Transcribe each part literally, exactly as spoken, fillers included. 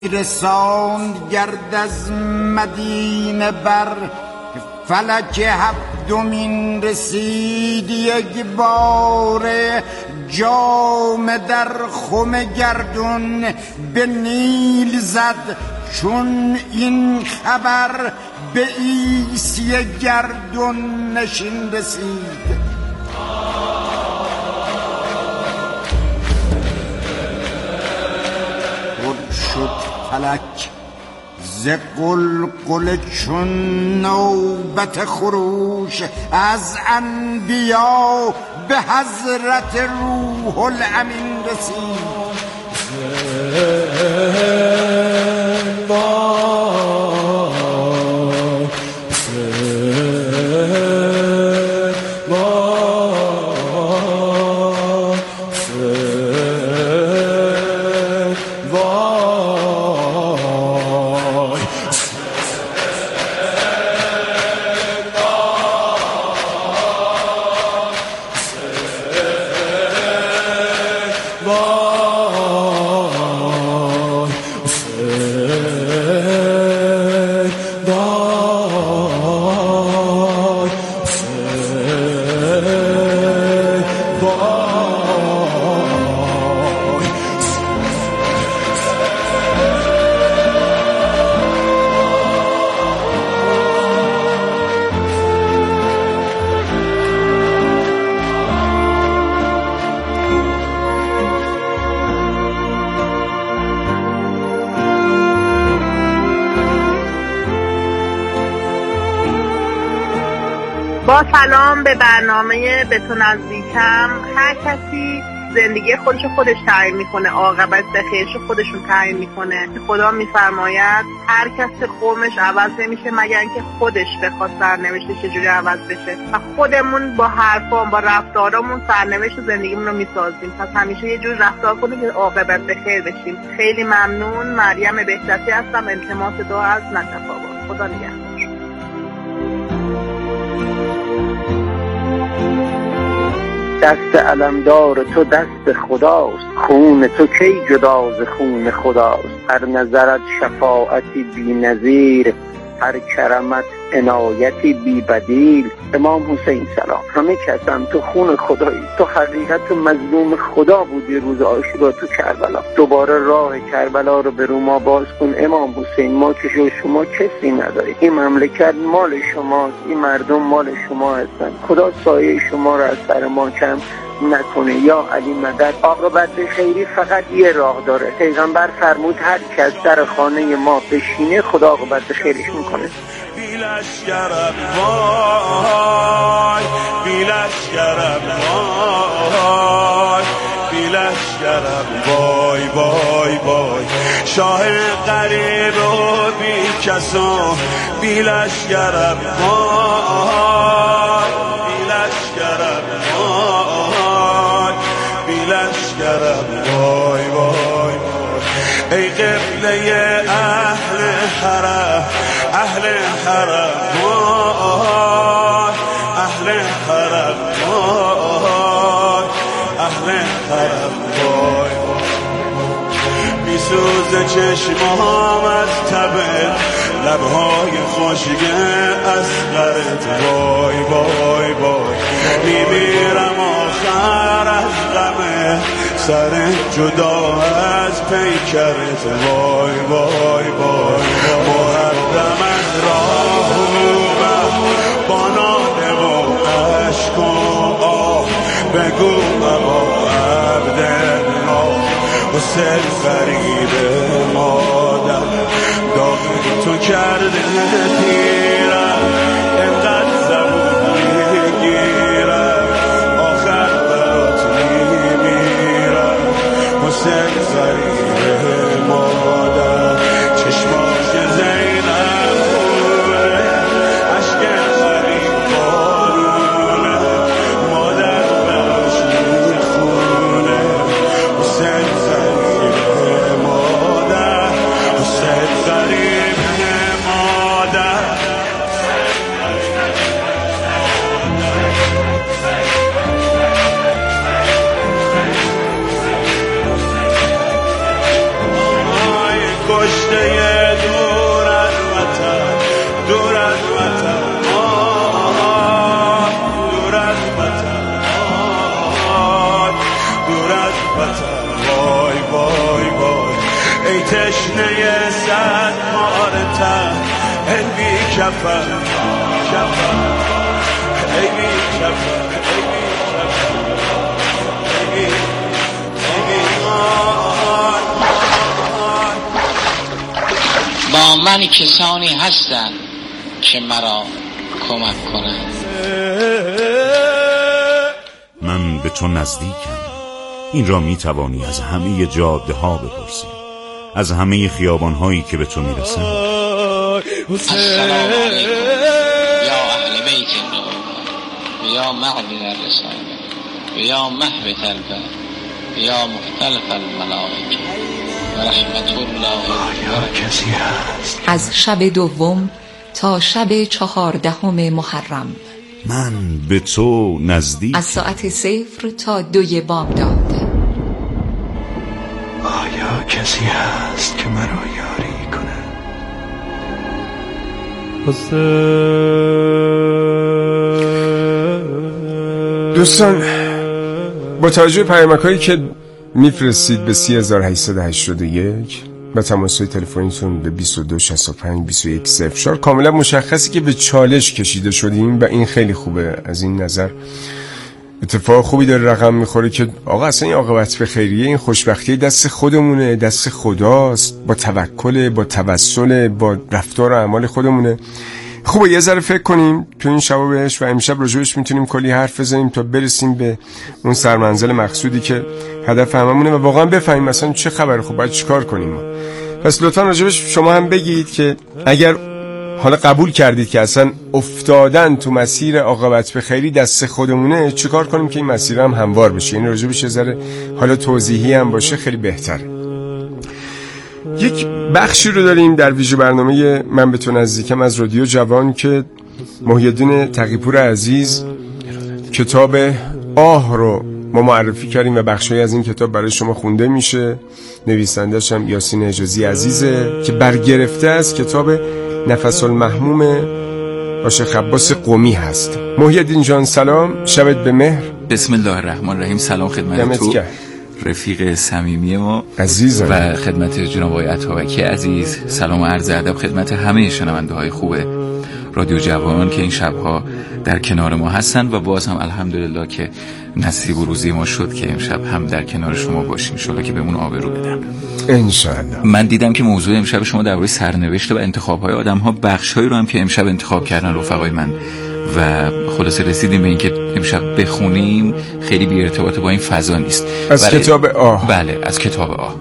رساند گرد از مدینه بر فلک هفتمین رسید یک باره، جام در خم گردون به نیل زد چون این خبر به عیسی گردون نشین رسید. پر شد فلک ز قلقل چون نوبت خروش از انبیا به حضرت روح الامین رسید. با سلام به برنامه به تو نزدیکم. هر کسی زندگی خودش خودش تعیین میکنه، عاقبت به خیرش خودشون تعیین میکنه. خدا میفرماید هر کس قومش عوض نمیشه مگر اینکه خودش بخواد سرنوشتش چجوری عوض بشه و خودمون با حرفام با رفتارامون سرنوشت زندگیمون رو میسازیم. پس همیشه یه جور رفتار کنیم که عاقبت به خیر بشیم. خیلی ممنون. مریم بهزتی هستم. التماس دعا از نجف آباد. خدا نگهدار. دست علمدار تو دست خداست، خون تو کی جدا ز خون خداست. هر نظرت شفاعتی بی نظیر، هر کرمت عنایتی بی بدیل. امام حسین سلام. همه کسم تو خون خدایی، تو حقیقت مظلوم خدا بودی روز عاشورا تو کربلا. دوباره راه کربلا رو به رو ما باز کن امام حسین. ما که جز شما کسی نداریم. این مملکت مال شماست، این مردم مال شما هستن. خدا سایه شما رو از سر ما کم نکنه. یا علی مدد. عاقبت به خیری فقط یه راه داره. پیغمبر فرمود هر کس در خانه ما بشینه خدا عاقبت به خیرش میکنه. بیلشگرم وای، بیلشگرم وای، بیلشگرم وای وای وای. شاه غریب و بی کسو بیلشگرم وای، بیلشگرم وای، بیلشگرم وای وای وای. ای قبله اهل حرم، اهل حرم وای، اهل حرم وای، اهل حرم وای وای. میسوزه چشمام از تبه، لبهای خشکه از غرت وای وای وای. میمیرم آخر از غمه، سر جدا از پیکرت وای وای وای. محرم از راهوبم با ناله و عشق و آه، بگو ابا عبدالله حسین غریب مادر. داغی تو کرده پیرم، اینقدر زبون میگیرم، آخر برات میمیرم. حسین غریب مادر. چشماش زینب خونه، عشق غریب بارونه، مادر براش میخونه. حسین غریب مادر. تشنه دور از وطن، دور از وطن، دور از وطن، دور از وطن. وای وای وای ای تشنه صد کارتن، ای بی کفن کفن، ای بی کفن، ای بی کفن، ای بی با من کسانی هستند که مرا کمک کنند. من به تو نزدیکم. این را می توانی از همه جاده ها بپرسی، از همه خیابان هایی که به تو می رسند. السلام علیکم یا اهل بیت النبوة، یا معبد الرسالة، یا مهبط البر، یا مختلف الملائکه و رحمت الله. آیا کسی هست؟ از شب دوم تا شب چهاردهم محرم من به تو نزدیک، از ساعت صفر تا دوی بامداد. آیا کسی هست که مرا یاری کنه؟ دوستان، با توجه پیامک‌هایی که میفرستید به سه هزار و هشتصد و هشتاد و یک و تماس‌های تلفنیتون به بیست و دو شصت و پنج بیست و یک صفر چهار کاملا مشخصی که به چالش کشیده شدیم و این خیلی خوبه. از این نظر اتفاق خوبی داره رقم میخوره که آقا اصلا این عاقبت به خیریه، این خوشبختی دست خودمونه، دست خداست، با توکل، با توسل، با رفتار و اعمال خودمونه. خوبه یه ذره فکر کنیم تو این شب بهش و امشب راجعش میتونیم کلی حرف بزنیم تا برسیم به اون سرمنزل مقصودی که هدف هممونه و واقعا بفهمیم مثلا چه خبره، خب باید چیکار کنیم ما. پس لطفا راجعش شما هم بگید که اگر حالا قبول کردید که اصلا افتادن تو مسیر عاقبت به خیری دست خودمونه، چیکار کنیم که این مسیر هم هموار بشه. این راجعش یه ذره حالا توضیحی هم باشه خیلی بهتره. یک بخشی رو داریم در ویژه برنامه من به تو نزدیکم از رادیو جوان که محی الدین تقی‌پور عزیز کتاب آه رو ما معرفی کردیم و بخشی از این کتاب برای شما خونده میشه. نویسندش هم یاسین حجازی عزیزه که برگرفته از کتاب نفس المحموم با شیخ عباس قمی هست. محی الدین جان سلام، شبت به مهر. بسم الله الرحمن الرحیم. سلام خدمت تو رفیق صمیمی ما عزیزم و خدمت جناب آقای عطابکی عزیز. سلام و عرض ادب خدمت همه شنونده های خوب رادیو جوان که این شبها در کنار ما هستند و باز هم الحمدلله که نصیب و روزی ما شد که امشب هم در کنار شما باشیم. انشالله که بهمون آبرو بدن انشالله. من دیدم که موضوع امشب شما درباره سرنوشت و انتخاب‌های آدم‌ها بخش‌هایی رو هم که امشب انتخاب کردن رفقای من و خلاصه رسیدیم به این که امشب بخونیم خیلی بی ارتباط با این فضا نیست. از کتاب آه. بله از کتاب آه.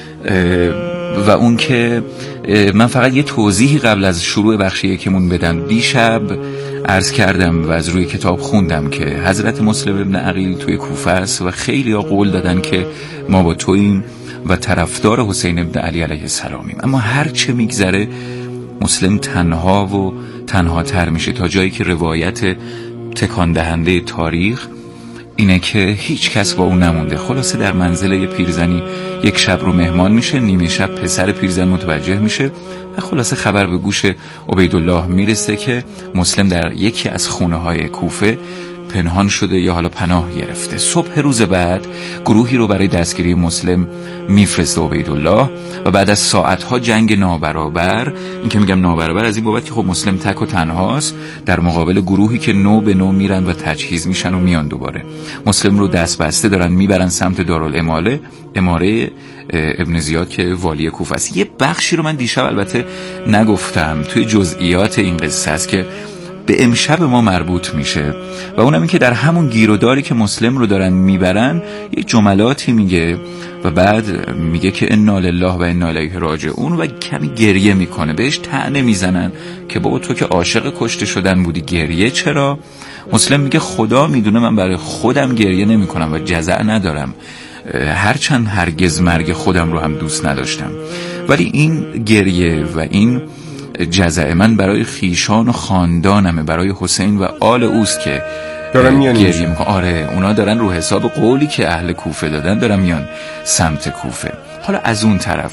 و اون که من فقط یه توضیحی قبل از شروع بخش یکمون بدم. دیشب عرض کردم و از روی کتاب خوندم که حضرت مسلم ابن عقیل توی کوفه است و خیلی ها قول دادن که ما با توییم و طرفدار حسین ابن علی علیه السلامیم، اما هر چه میگذره مسلم تنها و تنها تر میشه تا جایی که روایت تکان دهنده تاریخ اینه که هیچ کس با اون نمونده. خلاصه در منزل یه پیرزنی یک شب رو مهمان میشه، نیمه شب پسر پیرزن متوجه میشه و خلاصه خبر به گوش عبیدالله میرسه که مسلم در یکی از خونه های کوفه پنهان شده یا حالا پناه گرفته. صبح روز بعد گروهی رو برای دستگیری مسلم میفرسته عبیدالله و بعد از ساعتها جنگ نابرابر، این که میگم نابرابر از این بابت که خب مسلم تک و تنهاست در مقابل گروهی که نو به نو میرن و تجهیز میشن و میان دوباره. مسلم رو دست بسته دارن میبرن سمت دارالاماله، اماره ابن زیاد که والی کوفه است. یه بخشی رو من دیشب البته نگفتم توی جزئیات این قصه است که به امشب ما مربوط میشه و اونم این که در همون گیروداری که مسلم رو دارن میبرن یک جملاتی میگه و بعد میگه که انا لله و انا الیه راجعون و کمی گریه میکنه. بهش طعنه میزنن که بابا تو که عاشق کشته شدن بودی گریه چرا؟ مسلم میگه خدا میدونه من برای خودم گریه نمیکنم و جزع ندارم، هرچند هرگز مرگ خودم رو هم دوست نداشتم، ولی این گریه و این جزع من برای خیشان و خاندانمه، برای حسین و آل اوست که دارم میان گریه میکنم. آره اونا دارن رو حساب قولی که اهل کوفه دادن دارن میان سمت کوفه. حالا از اون طرف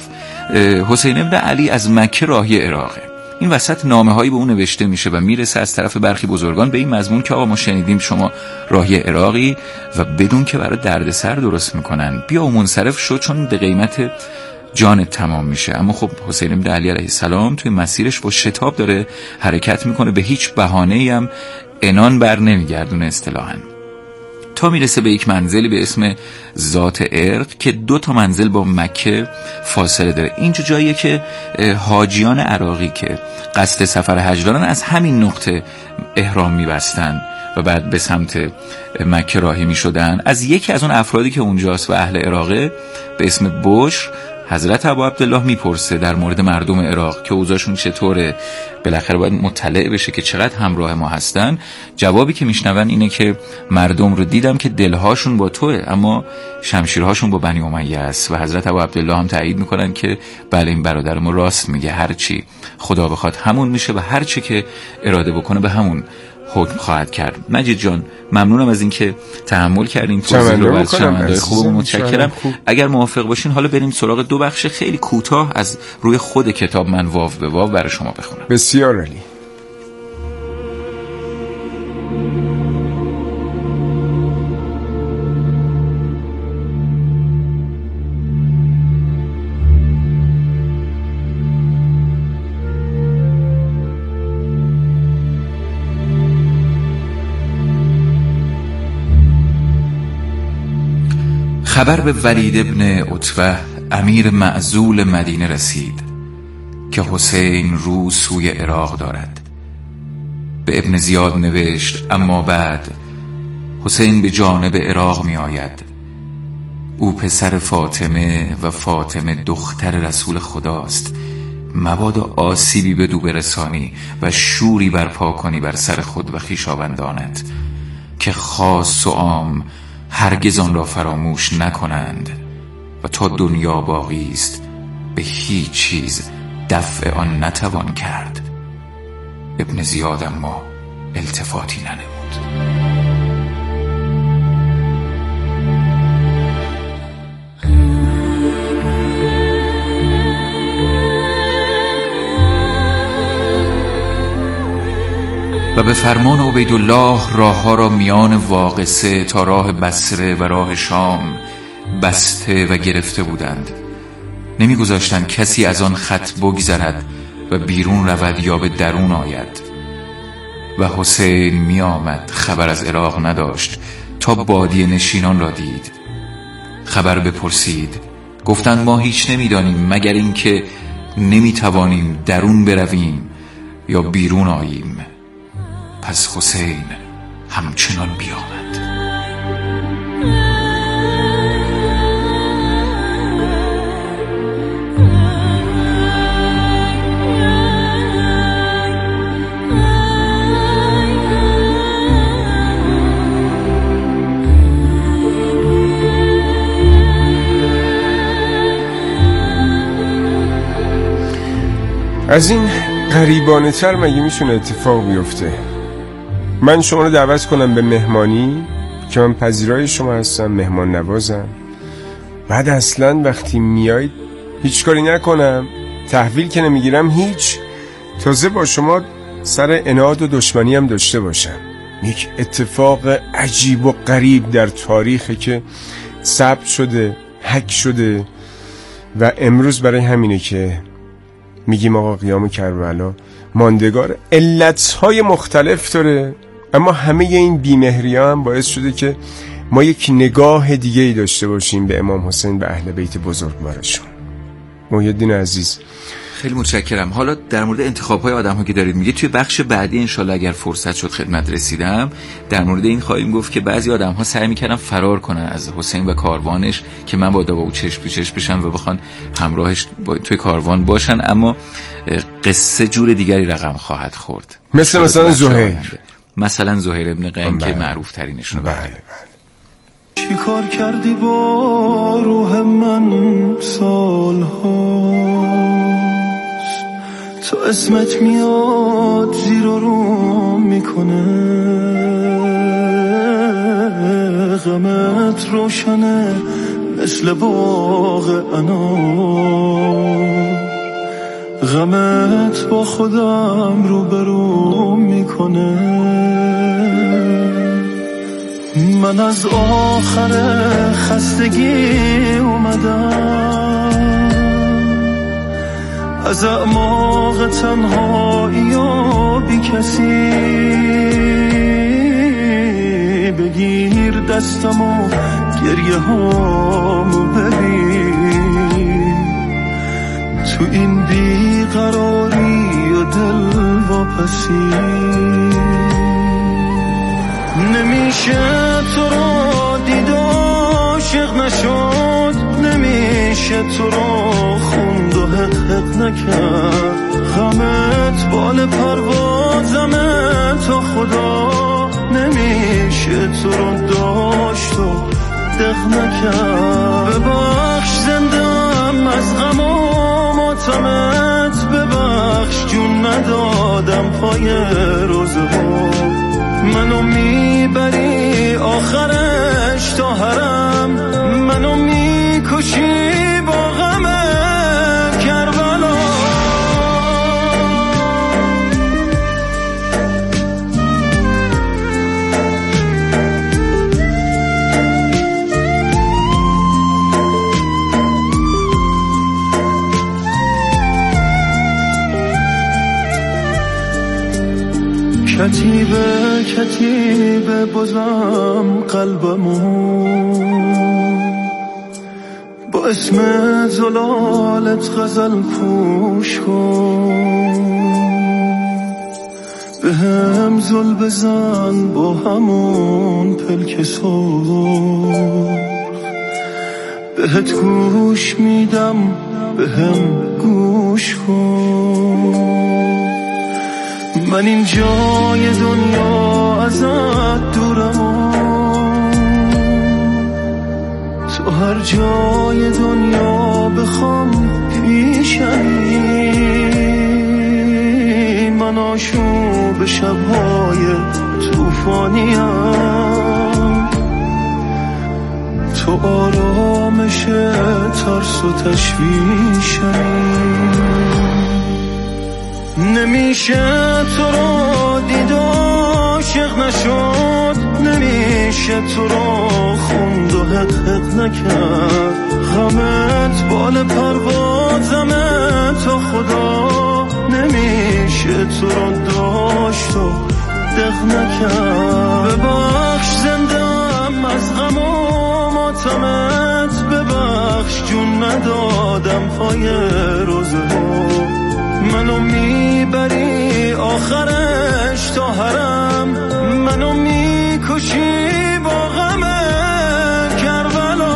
حسین ابن علی از مکه راهی عراقه. این وسط نامه هایی به اون نوشته میشه و میرسه از طرف برخی بزرگان به این مضمون که آقا ما شنیدیم شما راهی عراقی و بدون که برای دردسر درست میکنن بیا و منصرف شو چون به قیمت جان تمام میشه. اما خب حسین ابن علی علیه السلام توی مسیرش با شتاب داره حرکت میکنه، به هیچ بهانه‌ای هم عنان بر نمیگردونه اصطلاحاً، تا میرسه به یک منزلی به اسم ذات ارق که دو تا منزل با مکه فاصله داره. اینجا جاییه که حاجیان عراقی که قصد سفر حج دارن از همین نقطه احرام میبستن و بعد به سمت مکه راهی میشدن. از یکی از اون افرادی که اونجاست و اهل عراقه به اسم بشر حضرت ابو عبدالله میپرسه در مورد مردم عراق که اوضاعشون چطوره، بالاخره باید مطلع بشه که چقدر همراه ما هستن. جوابی که میشنون اینه که مردم رو دیدم که دلهاشون با توه اما شمشیرهاشون با بنی امیه است. و حضرت ابو عبدالله هم تایید میکنن که بله این برادر ما راست میگه، هرچی خدا بخواد همون میشه و هرچی که اراده بکنه به همون حکم خواهد کرد. مجید جان ممنونم از اینکه تحمل کردین توضیح رو از شنونده‌های خوب، متشکرم. اگر موافق باشین حالا بریم سراغ دو بخش خیلی کوتاه از روی خود کتاب من واو به واو برای شما بخونم. بسیار عالی. خبر به ولید ابن عتبه امیر معزول مدینه رسید که حسین رو سوی عراق دارد. به ابن زیاد نوشت اما بعد حسین به جانب عراق می آید. او پسر فاطمه و فاطمه دختر رسول خداست. مبادا آسیبی به دو برسانی و شوری برپا کنی بر سر خود و خویشاوندانت که خاص و عام هرگز آن را فراموش نکنند و تا دنیا باقی است به هیچ چیز دفع آن نتوان کرد. ابن زیاد اما التفاتی ننمود. و به فرمان عبیدالله راه ها را میان واقصه تا راه بصره و راه شام بسته و گرفته بودند. نمی گذاشتند کسی از آن خط بگذرد و بیرون رود یا به درون آید. و حسین می آمد خبر از عراق نداشت تا بادیه نشینان را دید. خبر بپرسید، گفتند ما هیچ نمی دانیم مگر اینکه نمی توانیم درون برویم یا بیرون آییم. پس حسین همچنان بیامد. از این غریبانه تر مگه میتونه اتفاق بیفته؟ من شما رو دعوت کنم به مهمانی که من پذیرای شما هستم، مهمان نوازم، بعد اصلا وقتی میایید هیچ کاری نکنم، تحویل که نمیگیرم هیچ، تازه با شما سر عناد و دشمنی هم داشته باشم. یک اتفاق عجیب و غریب در تاریخی که ثبت شده، حک شده و امروز برای همینه که میگیم آقا قیام کربلا ماندگار. علتهای مختلف داره اما همه این بیمهری ها هم باعث شده که ما یک نگاه دیگه ای داشته باشیم به امام حسین و اهل بیت بزرگوارشون. محی‌الدین عزیز خیلی متشکرم. حالا در مورد انتخاب‌های آدم‌ها که دارید میگه توی بخش بعدی انشالله اگر فرصت شد خدمت رسیدم در مورد این خواهیم گفت که بعضی آدم‌ها سعی می‌کردن فرار کنن از حسین و کاروانش که من با او چشم تو چشم بشن و بخوان همراهش توی کاروان باشن، اما قصه جور دیگری رقم خواهد خورد. مثل مثلا زهیر مثلا زهیر ابن قیم که معروف ترینشونه. بله بله. چی کار کردی با روح من سال هاست، تو اسمت میاد زیر و رو میکنه، غمت روشنه مثل باغ انار، غمت با خودم روبرو میکنه. من از آخر خستگی اومدم، از اعماق تنهایی و بی کسی. بگیر دستم و گریه هامو ببین، تو این بیقراری و دل واپسی. نمیشه تو رو دید و عاشق نشد، نمیشه تو رو خوند و حق حق نکرد. غمت بال پروازمه تا خدا، نمیشه تو رو داشت و دق نکرد. ببخش زندم از غم و ماتمت، ببخش جون ندادم پای روزه ها. منو میبری آخرش تا حرم، منو میکشی با غم کربلا. کتیبه کتیبه بازم قلبمو با اسم زلالت غزل پوش کن. به هم زل بزن با همون پلک سرخ، بهت گوش میدم به هم گوش کن. من این جای دنیا ازت دورم و تو هر جای دنیا بخوام پیشمی. من آشوب شبهای توفانیم، تو آرامش ترس و تشویشمی. نمیشه تو رو دید و عاشق نشد، نمیشه تو رو خوند و حق حق نکرد. غمت بال پروازمه تا خدا، نمیشه تو رو داشت و دق نکرد. ببخش زندم از غم و ماتمت، ببخش جون ندادم پای روزه ها. منو میبری آخرش تا حرم، منو میکشی با غم کربلا.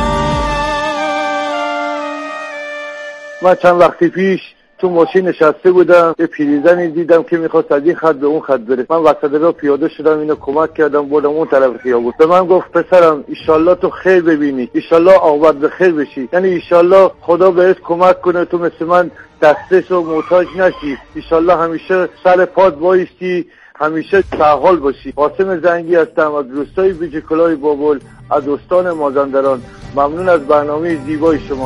من چند وقتی پیش تو ماشین نشسته بودم، یه پیریزنی دیدم که میخواست از این خط به اون خط بره. من وسط راه پیاده شدم، اینو کمک کردم، بردم اون طرف خیابون. به من گفت پسرم ایشالله تو خیر ببینی، ایشالله عاقبت به خیر بشی، یعنی ایشالله خدا بهت کمک کنه تو مثل من دستش رو محتاج نشی، ایشالله همیشه سر پات وایستی، همیشه فعال باشی. قاسم زنگی هستم از روستای بیج کلاه بابل از استان مازندران. ممنون از برنامه زیبای شما.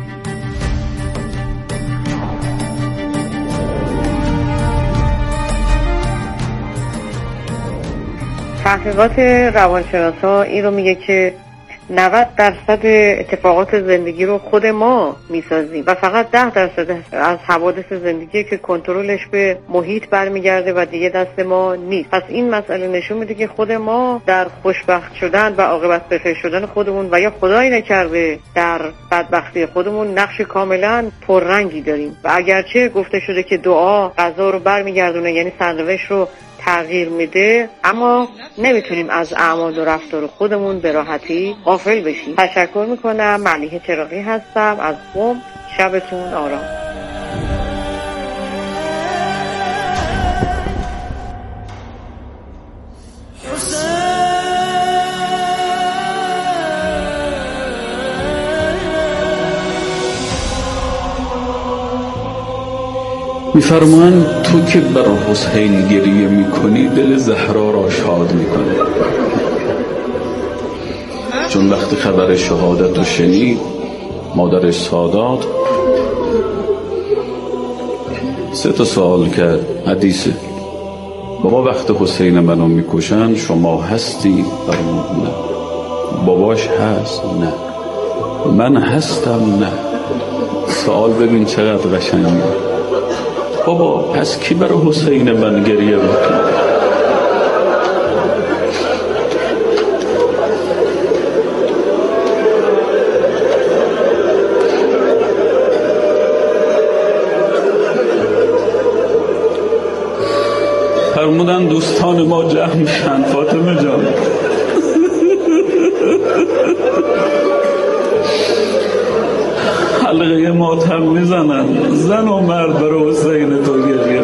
تحقیقات روانشناسا این رو میگه که نود درصد اتفاقات زندگی رو خود ما میسازیم و فقط ده درصد از حوادث زندگی که کنترلش به محیط برمیگرده و دیگه دست ما نیست. پس این مسئله نشون میده که خود ما در خوشبخت شدن و عاقبت بخیر شدن خودمون و یا خدایی نکرده در بدبختی خودمون نقش کاملا پررنگی داریم. و اگرچه گفته شده که دعا قضا رو برمیگردونه، یعنی سرنوشت رو تغییر میده، اما نمیتونیم از اعمال و رفتار خودمون به راحتی غافل بشیم. تشکر میکنم. ملیحه چراغی هستم از قم. شبتون آرام. می‌فرمایند تو که بر حسین گریه میکنی دل زهرا را شاد میکنه. چون وقتی خبر شهادت رو شنید مادرش سادات سه تا سوال کرد. حدیثه بابا وقت حسین منو میکشن شما هستی؟ فرمود نه. باباش هست؟ نه. من هستم؟ نه. سوال ببین چقدر قشنگه. بابا پس کی برای حسین من گریه میکنه؟ فرمودن دوستان ما جمع میشن. فاطمه جان حلقه ماتم میزنن، زن و مرد برای حسین تو گریه.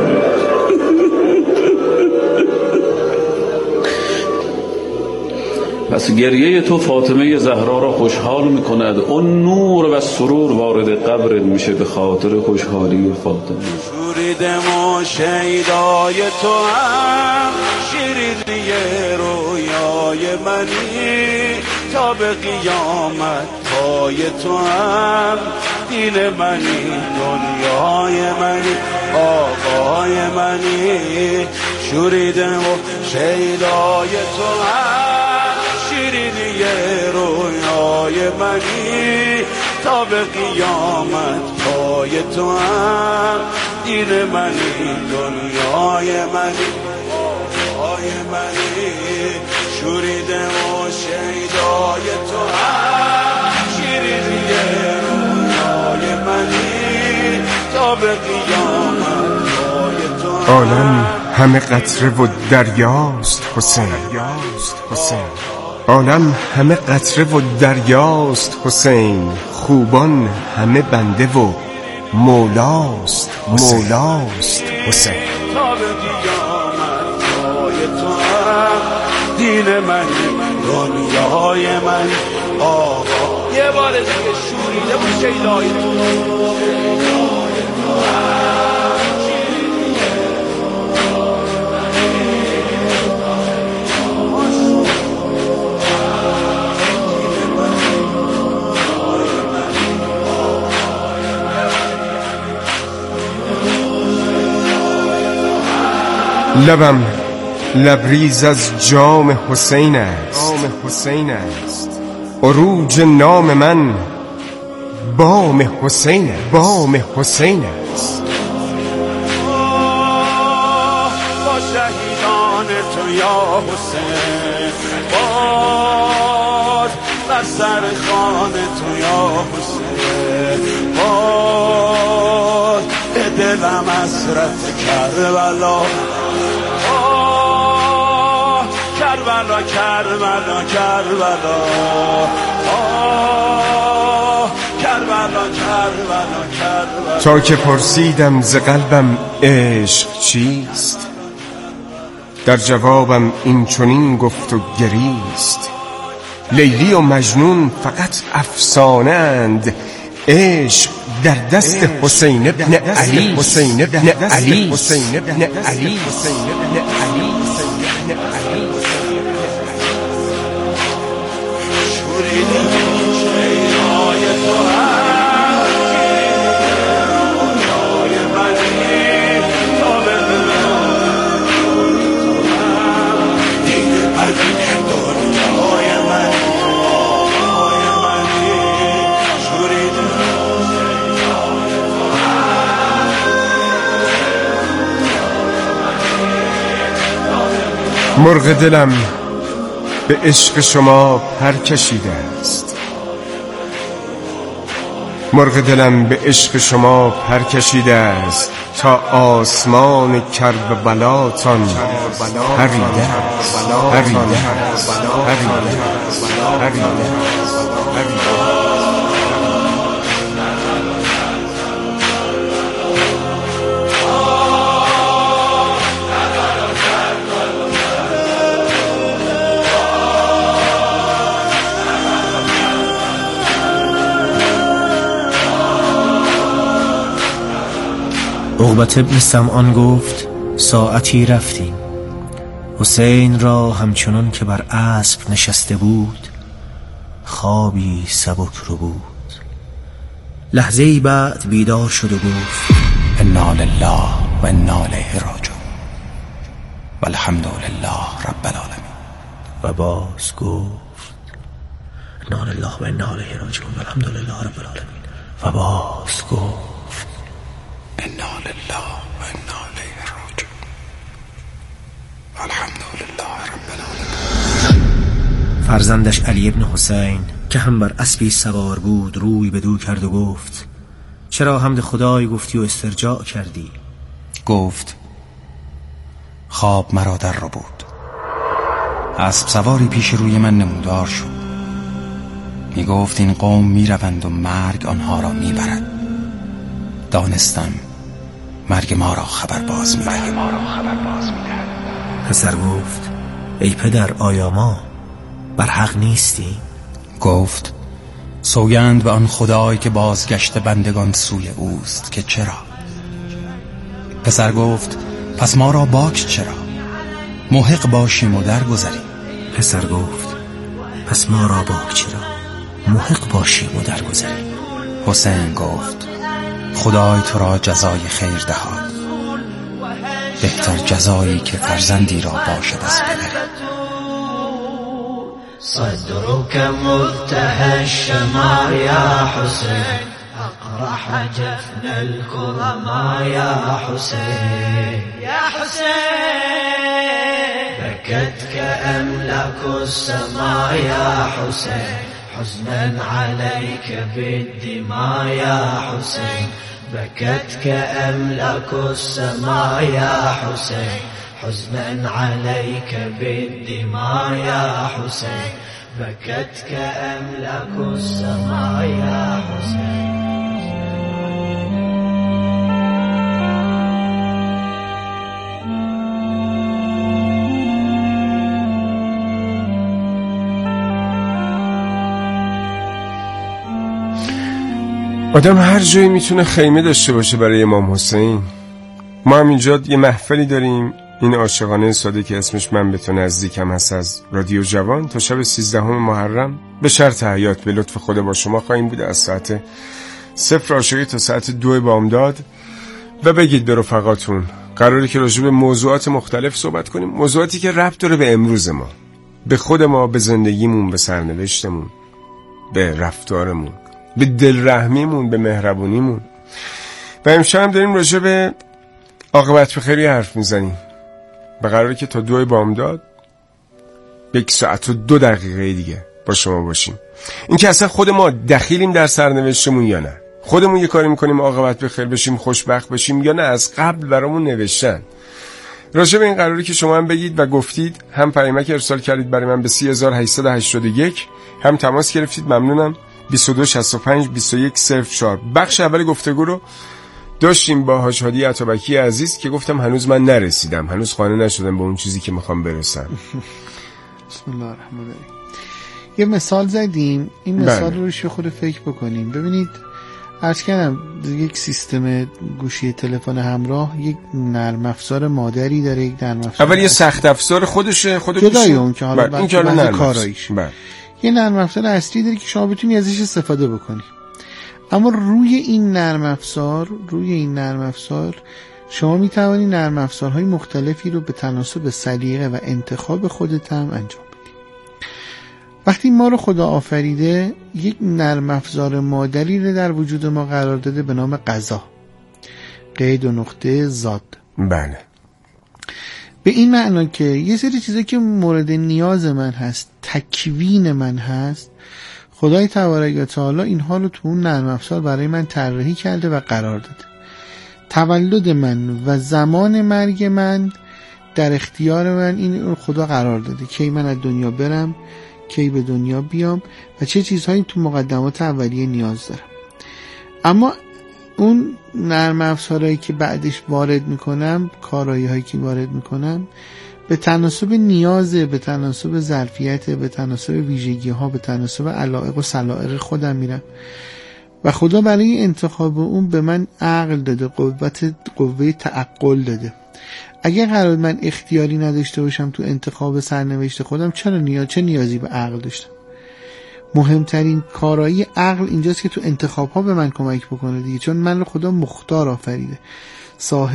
پس گریه تو فاطمه زهرا را خوشحال میکند. اون نور و سرور وارد قبرت میشه به خاطر خوشحالی فاطمه. شوریدم و شیدای تو هم شیرینی رویای منی، تا به قیامت پای تو هم دین منی، دنیای منی، آقای منی. شوریدم و شیدای تو هم شیرینی رویای منی، تا به قیامت پای تو هم دین منی، دنیای منی، آقای منی. شوریدم و شیدای تو هم شیرینی رویای منی، تا به قیامت پای تو. عالم همه قطره و دریاست حسین، عالم همه قطره و دریاست حسین. خوبان همه بنده و مولاست مولاست حسین. تا به قیامت پای تو هم دین من، دنیای من، آقا. یه بار دیگه شوریده و شیدای تو. لبم لبریز از جام حسین است، حسین است. عروج نام من بام حسین، بام حسین است. با شهیدان تو یا حسین، باد بر سر خان تو یا حسین، باد دلم حسرت کربلا، کربلا کربلا کربلا، آه کربلا کربلا کربلا. تا که پرسیدم ز قلبم عشق چیست، در جوابم این چنین گفت و گریست. لیلی و مجنون فقط افسانه اند، عشق در دست حسین ابن علی، حسین ابن علی، حسین ابن علی، حسین ابن علی. مرغ دلم به عشق شما پر کشیده است، مرغ دلم به عشق شما پر کشیده است. تا آسمان کربلاتان پریده است، پریده است، پریده است، پریده است. عقبة ابن سمعان گفت ساعتی رفتیم. حسین را همچنان که بر اسب نشسته بود خوابی سبک رو بود. لحظه ای بعد بیدار شد و گفت انا لله و انا الیه راجعون والحمد لله رب العالمین. و باز گفت انا لله و انا الیه راجعون والحمد لله رب العالمین. و باز گفت انا لله و انا الیه راجعون والحمد لله رب العالمین. فرزندش علی ابن حسین که هم بر اسبی سوار بود روی بدو کرد و گفت چرا حمد خدای گفتی و استرجاع کردی؟ گفت خواب مرا در رو بود. اسب سواری پیش روی من نمودار شد، می گفت این قوم می روند و مرگ آنها را می برد. دانستم مرگ ما را خبر باز می دهد. پسر گفت ای پدر آیا ما بر حق نیستی؟ گفت سوگند به آن خدای که بازگشت بندگان سوی اوست که چرا. پسر گفت پس ما را باک چرا، محق باشیم و درگذریم. پسر گفت پس ما را باک چرا، محق باشیم و درگذریم. حسین گفت خدای تو را جزای خیر دهاد، بهتر جزایی که فرزندی را باشد از پدر. صدرك متهشما يا حسين أقرح جفن الكرما يا حسين يا حسين بكت كأملاك السماء يا حسين حزنا عليك بالدماء يا حسين بكت كأملاك السماء يا حسين حزنا عليك بالدماء يا حسين بكت كأملاك السماء يا حسين. آدم هر جایی میتونه خیمه داشته باشه برای امام حسین. ما هم اینجا یه محفلی داریم، این عاشقانه ساده که اسمش من به تو نزدیکم هست، از رادیو جوان تا شب سیزدهم محرم به شرط حیات به لطف خدا با شما خواهیم بود از ساعت صفر عاشقی تا ساعت دو بامداد. و بگید به رفقاتون قراره که راجع به موضوعات مختلف صحبت کنیم، موضوعاتی که ربط داره به امروز ما، به خود ما، به زندگیمون، به سرنوشتمون، به رفتارمون، به دلرحمیمون، به مهربونیمون. و امشب هم داریم راجع به عاقبت بخیری حرف میزنیم و قراره که تا دو بامداد یک ساعت و دو دقیقه دیگه با شما باشیم. این که اصلا خود ما دخیلیم در سرنوشتمون یا نه، خودمون یه کاری میکنیم عاقبت بخیر بشیم، خوشبخت بشیم، یا نه از قبل برامون نوشتن. راجع به این قراره که شما هم بگید و گفتید، هم پیامک ارسال کردید برای من به سی هزار و هشتصد و هشتاد و یک، هم تماس گرفتید. ممنونم. بیست و دو شصت و پنج بیست و یک صفر چهار. بخش اول گفتگو رو داشتیم با حاج هادی عطابکی عزیز که گفتم هنوز من نرسیدم، هنوز خانه نشدم به اون چیزی که میخوام برسم. بسم الله الرحمن الرحیم. یه مثال زدیم، این مثال رو روش خود فکر بکنیم. ببینید عرض کردم یک سیستم گوشی تلفن همراه یک نرم افزار مادری داره، یک نرم افزار اول یه سخت افزار خودشه، خود جدای اون که حالا این کارو نرم کاراییش یه نرم افزار اصلی داره که شما بتونی ازش استفاده بکنی. اما روی این نرم افزار روی این نرم افزار شما میتوانی نرم افزارهای مختلفی رو به تناسب سلیقه و انتخاب خودت هم انجام بدی. وقتی ما رو خدا آفریده یک نرم افزار مادری رو در وجود ما قرار داده به نام قضا، قید و نقطه زاد. بله. به این معنا که یه سری چیزا که مورد نیاز من هست، تکوین من هست، خدای تبارک و تعالی اینها رو تو اون نرم افزار برای من طراحی کرده و قرار داده. تولد من و زمان مرگ من در اختیار من این خدا قرار داده، کی من از دنیا برم، کی به دنیا بیام و چه چیزهایی تو مقدمات اولیه نیاز دارم. اما اون نرم افزارهایی که بعدش وارد میکنم، کارایی هایی که وارد میکنم، به تناسب نیازه، به تناسب ظرفیت، به تناسب ویژگی ها، به تناسب علایق و سلایق خودم میرم و خدا برای انتخاب اون به من عقل داده، قوت قوه تعقل داده. اگر قرار من اختیاری نداشته باشم تو انتخاب سرنوشت خودم، چرا نیاز چه نیازی به عقل داشتم؟ مهمترین کارایی عقل اینجاست که تو انتخاب ها به من کمک بکنه دیگه، چون من رو خدا مختار آفریده. صاحب